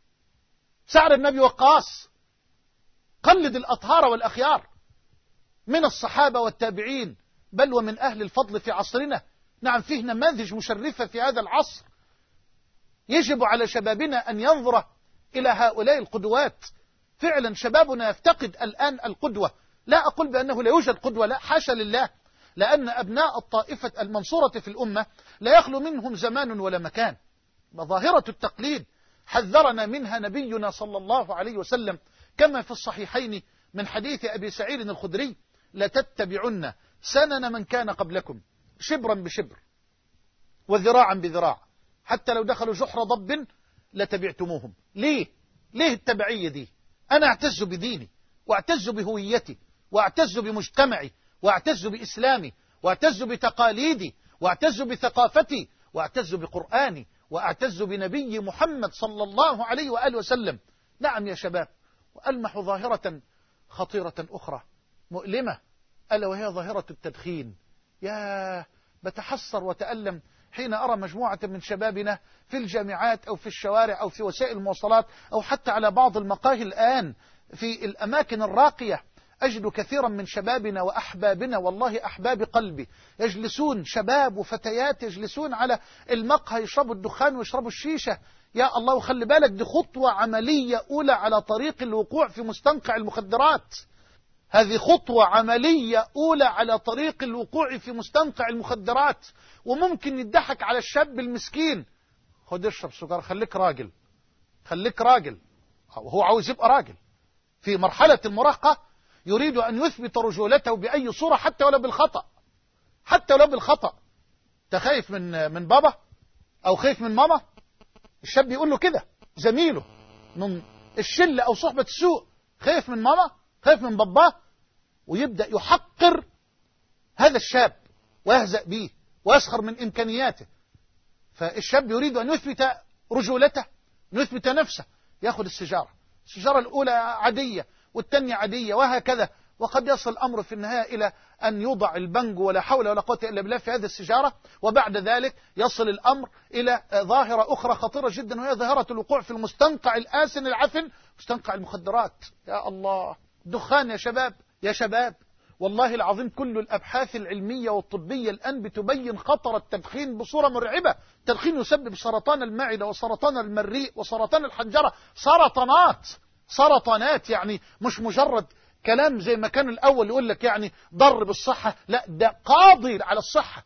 سعد بن أبي وقاص، قلد الأطهار والأخيار من الصحابة والتابعين، بل ومن أهل الفضل في عصرنا. نعم، فيه نماذج مشرفة في هذا العصر. يجب على شبابنا أن ينظر إلى هؤلاء القدوات. فعلا شبابنا يفتقد الآن القدوة. لا أقول بأنه لا يوجد قدوة، لا، حاشا لله، لأن أبناء الطائفة المنصورة في الأمة لا يخلو منهم زمان ولا مكان. ظاهرة التقليد حذرنا منها نبينا صلى الله عليه وسلم، كما في الصحيحين من حديث أبي سعيد الخدري: لتتبعن سنن من كان قبلكم شبرا بشبر وذراعا بذراع، حتى لو دخلوا جحر ضب لتبعتموهم. ليه التبعية دي؟ أنا أعتز بديني، وأعتز بهويتي، وأعتز بمجتمعي، وأعتز بإسلامي، وأعتز بتقاليدي، وأعتز بثقافتي، وأعتز بقرآني، وأعتز بنبي محمد صلى الله عليه وآله وسلم. نعم يا شباب، وألمح ظاهرة خطيرة أخرى مؤلمة، ألا وهي ظاهرة التدخين. يا بتحسر وتألم حين أرى مجموعة من شبابنا في الجامعات أو في الشوارع أو في وسائل المواصلات أو حتى على بعض المقاهي الآن في الأماكن الراقية. أجد كثيرا من شبابنا وأحبابنا، والله أحباب قلبي، يجلسون شباب وفتيات يجلسون على المقهى يشربوا الدخان ويشربوا الشيشة. يا الله، وخلي بالك دي خطوة عملية أولى على طريق الوقوع في مستنقع المخدرات. هذه خطوة عملية أولى على طريق الوقوع في مستنقع المخدرات. وممكن يضحك على الشاب المسكين: خد اشرب سجارة، خليك راجل، خليك راجل. وهو عاوز يبقى راجل في مرحلة المراهقة، يريد أن يثبت رجولته بأي صورة، حتى ولو بالخطأ، حتى ولو بالخطأ. تخايف من بابا أو خايف من ماما؟ الشاب يقول له كده، زميله من الشلة أو صحبة السوء: خايف من ماما، خايف من باباه. ويبدأ يحقر هذا الشاب ويهزأ به ويسخر من إمكانياته. فالشاب يريد أن يثبت رجولته، أن يثبت نفسه، يأخذ السيجارة الأولى عادية والثانية عادية وهكذا. وقد يصل الأمر في النهاية إلى أن يوضع البنج ولا حول ولا قوة إلا بالله في هذه السيجارة. وبعد ذلك يصل الأمر إلى ظاهرة أخرى خطيرة جدا، وهي ظاهرة الوقوع في المستنقع الآسن العفن، مستنقع المخدرات. يا الله، دخان يا شباب، يا شباب. والله العظيم كل الأبحاث العلمية والطبية الآن بتبين خطر التدخين بصورة مرعبة. التدخين يسبب سرطان المعدة وسرطان المريء وسرطان الحنجرة، سرطانات. يعني مش مجرد كلام زي ما كان الأول يقول لك يعني ضر بالصحة، لا، ده قاضي على الصحة،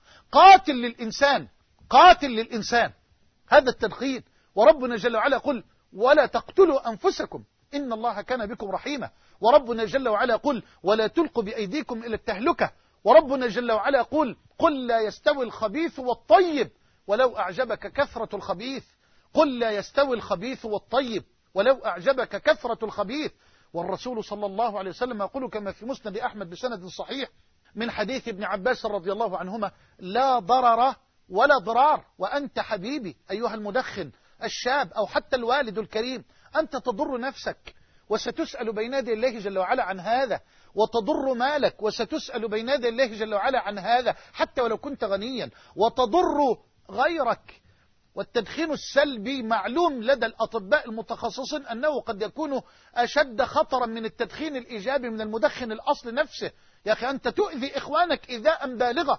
قاتل للإنسان هذا التدخين. وربنا جل وعلا يقول: ولا تقتلوا أنفسكم إن الله كان بكم رحيما. وربنا جل وعلا يقول: ولا تلقوا بأيديكم إلى التهلكة. وربنا جل وعلا يقول: قل لا يستوي الخبيث والطيب ولو أعجبك كثرة الخبيث. قل لا يستوي الخبيث والطيب ولو أعجبك كثرة الخبيث. والرسول صلى الله عليه وسلم يقول كما في مسند أحمد بسند صحيح من حديث ابن عباس رضي الله عنهما: لا ضرر ولا ضرار. وأنت حبيبي أيها المدخن الشاب أو حتى الوالد الكريم، أنت تضر نفسك وستسأل بين يدي الله جل وعلا عن هذا، وتضر مالك وستسأل بين يدي الله جل وعلا عن هذا حتى ولو كنت غنيا، وتضر غيرك. والتدخين السلبي معلوم لدى الأطباء المتخصصين أنه قد يكون أشد خطرا من التدخين الإيجابي من المدخن الأصل نفسه. يا أخي، أنت تؤذي إخوانك إيذاء بالغة،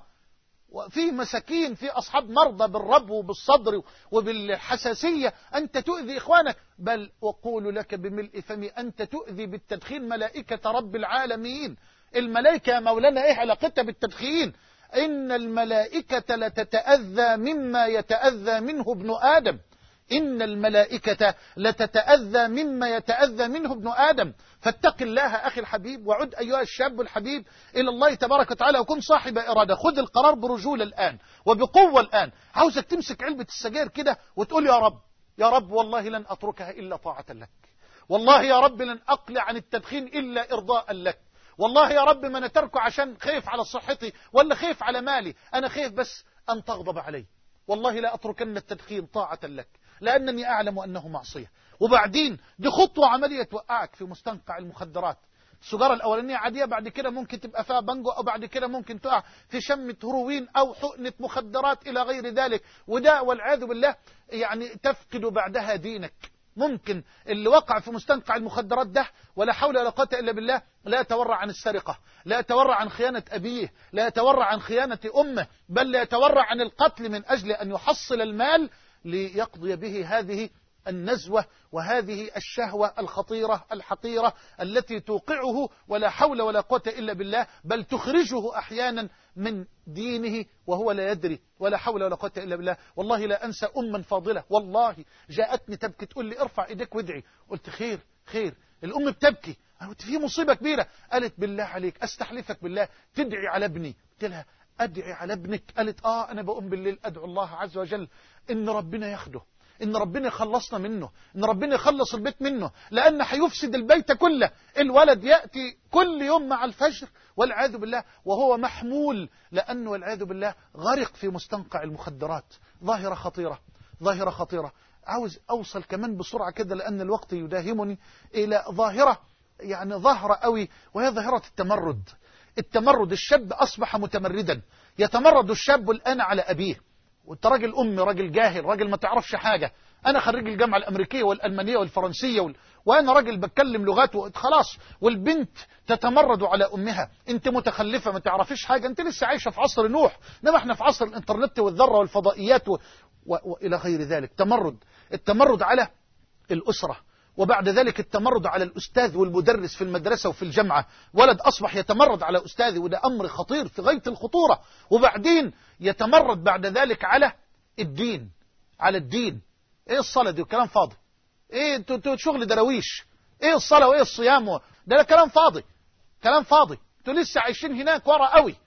وفي مساكين، في أصحاب مرضى بالربو وبالصدر وبالحساسية، أنت تؤذي إخوانك. بل وقول لك بملء فمي: أنت تؤذي بالتدخين ملائكة رب العالمين. الملائكة يا مولانا إيه علاقتها بالتدخين؟ إن الملائكة لتتأذى مما يتأذى منه ابن آدم. إن الملائكة لتتأذى مما يتأذى منه ابن آدم. فاتق الله أخي الحبيب، وعد أيها الشاب الحبيب إلى الله تبارك وتعالى، وكن صاحب إرادة. خذ القرار برجولة الآن وبقوة الآن. عاوزك تمسك علبة السجاير كده وتقول: يا رب، يا رب، والله لن أتركها إلا طاعة لك. والله يا رب لن أقلع عن التدخين إلا إرضاء لك. والله يا رب ما نتركه عشان خايف على صحتي ولا خايف على مالي، أنا خايف بس أن تغضب علي. والله لا أتركن التدخين طاعة لك، لأنني أعلم أنه معصية. وبعدين دي خطوة عملية توقعك في مستنقع المخدرات. السجارة الأولانية عادية، بعد كده ممكن تبقى فيها بانجو، أو بعد كده ممكن تقع في شمة هروين أو حقنة مخدرات إلى غير ذلك. وده والعياذ بالله يعني تفقد بعدها دينك، ممكن اللي وقع في مستنقع المخدرات ده ولا حول ولا قوة إلا بالله لا يتورع عن السرقة، لا يتورع عن خيانة أبيه، لا يتورع عن خيانة أمه، بل لا يتورع عن القتل من أجل أن يحصل المال ليقضي به هذه النزوة وهذه الشهوة الخطيرة الحقيرة التي توقعه ولا حول ولا قوة إلا بالله، بل تخرجه أحيانا من دينه وهو لا يدري ولا حول ولا قوة إلا بالله. والله لا أنسى أما فاضلة والله جاءتني تبكي تقول لي ارفع إيديك وادعي. قلت خير خير، الأم بتبكي، قلت في مصيبة كبيرة. قالت بالله عليك أستحلفك بالله تدعي على ابني. قلت لها أدعي على ابنك؟ قالت أنا بقوم بالليل أدعو الله عز وجل إن ربنا ياخده، إن ربنا يخلصنا منه، إن ربنا يخلص البيت منه، لأن هيفسد البيت كله. الولد يأتي كل يوم مع الفجر والعياذ بالله وهو محمول، لأنه والعياذ بالله غرق في مستنقع المخدرات. ظاهرة خطيرة، ظاهرة خطيرة. عاوز أوصل كمان بسرعة كده لأن الوقت يداهمني إلى ظاهرة يعني ظاهرة قوي، وهي ظاهرة التمرد. التمرد، الشاب أصبح متمردا، يتمرد الشاب الآن على أبيه. وانت راجل أمي، راجل جاهل، راجل ما تعرفش حاجة. أنا خريج الجامعة الأمريكية والألمانية والفرنسية وأنا راجل بتكلم لغات خلاص، والبنت تتمرد على أمها. أنت متخلفة ما تعرفيش حاجة، أنت لسه عايشة في عصر نوح، إنما إحنا في عصر الإنترنت والذرة والفضائيات وإلى غير ذلك. تمرد، التمرد على الأسرة، وبعد ذلك التمرد على الأستاذ والمدرس في المدرسة وفي الجامعة. ولد أصبح يتمرد على أستاذه، وده أمر خطير في غاية الخطورة. وبعدين يتمرد بعد ذلك على الدين، على الدين. إيه الصلاة دي؟ كلام فاضي. إيه انتوا شغل درويش؟ إيه الصلاة وإيه الصيام؟ ده كلام فاضي، كلام فاضي. انتوا لسه عايشين هناك ورا قوي،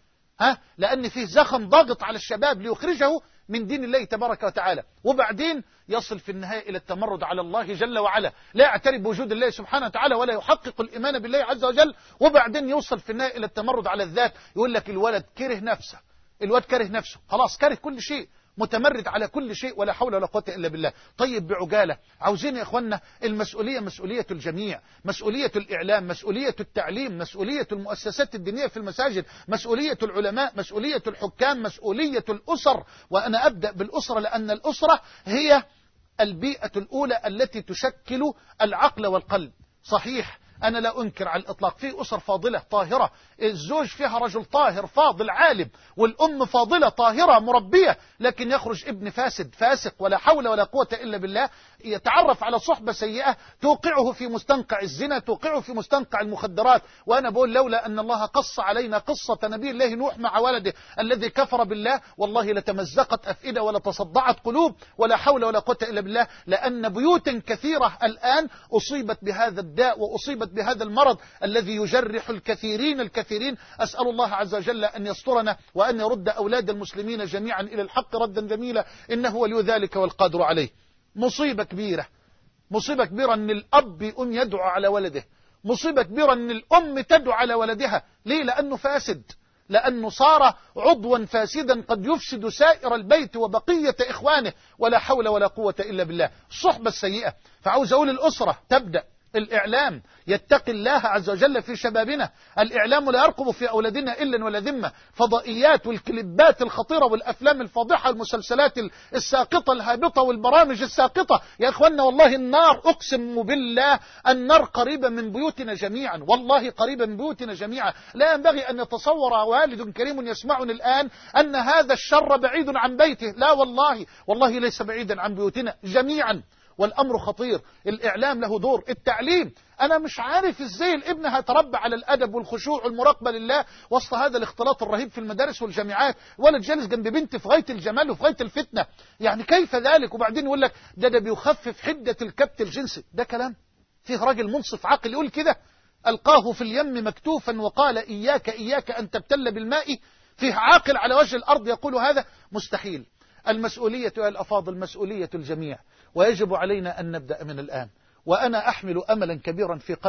لأن فيه زخم ضاغط على الشباب ليخرجه من دين الله تبارك وتعالى. وبعدين يصل في النهاية إلى التمرد على الله جل وعلا، لا يعترف بوجود الله سبحانه وتعالى ولا يحقق الإيمان بالله عز وجل. وبعدين يوصل في النهاية إلى التمرد على الذات. يقول لك الولد كره نفسه، الولد كره نفسه، خلاص كره كل شيء، متمرد على كل شيء ولا حول ولا قوة إلا بالله. طيب بعجالة، عاوزين يا إخوانا المسؤولية مسؤولية الجميع، مسؤولية الإعلام، مسؤولية التعليم، مسؤولية المؤسسات الدينية في المساجد، مسؤولية العلماء، مسؤولية الحكام، مسؤولية الأسر. وأنا أبدأ بالأسرة لأن الأسرة هي البيئة الأولى التي تشكل العقل والقلب. صحيح أنا لا أنكر على الإطلاق في أسر فاضلة طاهرة، الزوج فيها رجل طاهر فاضل عالم، والأم فاضلة طاهرة مربية، لكن يخرج ابن فاسد فاسق ولا حول ولا قوة إلا بالله، يتعرف على صحبة سيئة توقعه في مستنقع الزنا، توقعه في مستنقع المخدرات. وأنا بقول لولا أن الله قص علينا قصة نبي الله نوح مع ولده الذي كفر بالله والله لتمزقت أفئدة ولتصدعت قلوب ولا حول ولا قوة إلا بالله، لأن بيوت كثيرة الآن أصيبت بهذا الداء وأصيبت بهذا المرض الذي يجرح الكثيرين. أسأل الله عز وجل أن يسترنا وأن يرد أولاد المسلمين جميعا إلى الحق ردا جميلا، إنه ولي ذلك والقادر عليه. مصيبة كبيرة، مصيبة كبيرة أن الأب يقوم يدعو على ولده، مصيبة كبيرة أن الأم تدعو على ولدها. ليه؟ لأنه فاسد، لأنه صار عضوا فاسدا قد يفسد سائر البيت وبقية إخوانه ولا حول ولا قوة إلا بالله. الصحبة السيئة. فعاوز أقول الأسرة تبدأ، الإعلام يتقي الله عز وجل في شبابنا، الإعلام لا يرقب في أولادنا إلا ولا ذمة. فضائيات والكليبات الخطيرة والأفلام الفاضحة والمسلسلات الساقطة الهابطة والبرامج الساقطة. يا أخوانا والله النار، أقسم بالله النار قريبة من بيوتنا جميعا، والله قريبة من بيوتنا جميعا. لا ينبغي أن يتصور والد كريم يسمعني الآن أن هذا الشر بعيد عن بيته، لا والله، والله ليس بعيدا عن بيوتنا جميعا. والأمر خطير. الإعلام له دور، التعليم. أنا مش عارف إزاي الابن هيتربى على الأدب والخشوع والمراقبة لله وسط هذا الاختلاط الرهيب في المدارس والجامعات. ولد جالس جنب بنت في غاية الجمال وفي غاية الفتنة، يعني كيف ذلك؟ وبعدين يقول لك ده بيخفف حدة الكبت الجنسي. ده كلام فيه راجل منصف عاقل يقول كده؟ ألقاه في اليم مكتوفا وقال إياك أن تبتل بالماء. فيه عاقل على وجه الأرض يقول هذا؟ مستحيل. المسؤولية يا الأفاضل مسؤولية الجميع، ويجب علينا أن نبدأ من الآن. وأنا أحمل أملا كبيرا في قلبي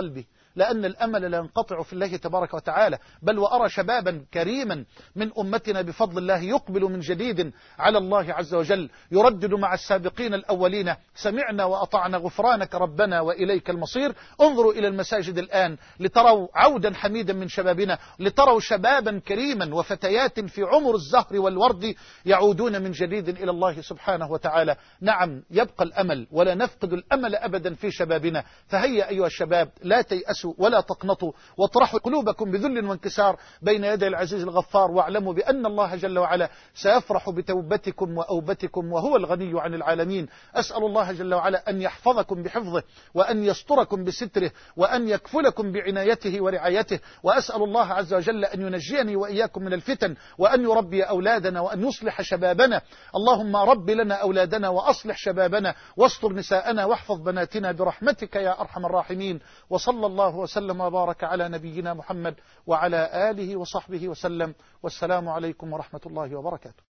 لأن الأمل لا ينقطع في الله تبارك وتعالى، بل وأرى شبابا كريما من أمتنا بفضل الله يقبل من جديد على الله عز وجل، يردد مع السابقين الأولين: سمعنا وأطعنا غفرانك ربنا وإليك المصير. انظروا إلى المساجد الآن لتروا عودا حميدا من شبابنا، لتروا شبابا كريما وفتيات في عمر الزهر والورد يعودون من جديد إلى الله سبحانه وتعالى. نعم، يبقى الأمل ولا نفقد الأمل أبدا في شبابنا. فهيا أيها الشباب، لا تيأسوا ولا تقنطوا، واطرحوا قلوبكم بذل وانكسار بين يدي العزيز الغفار، واعلموا بأن الله جل وعلا سيفرح بتوبتكم وأوبتكم وهو الغني عن العالمين. أسأل الله جل وعلا أن يحفظكم بحفظه، وأن يستركم بستره، وأن يكفلكم بعنايته ورعايته. وأسأل الله عز وجل أن ينجيني وإياكم من الفتن، وأن يربي أولادنا، وأن يصلح شبابنا. اللهم رب لنا أولادنا وأصلح شبابنا، واستر نساءنا، واحفظ بناتنا برحمتك يا أرحم الراحمين. وصلى الله وسلم وبارك على نبينا محمد وعلى آله وصحبه وسلم. والسلام عليكم ورحمة الله وبركاته.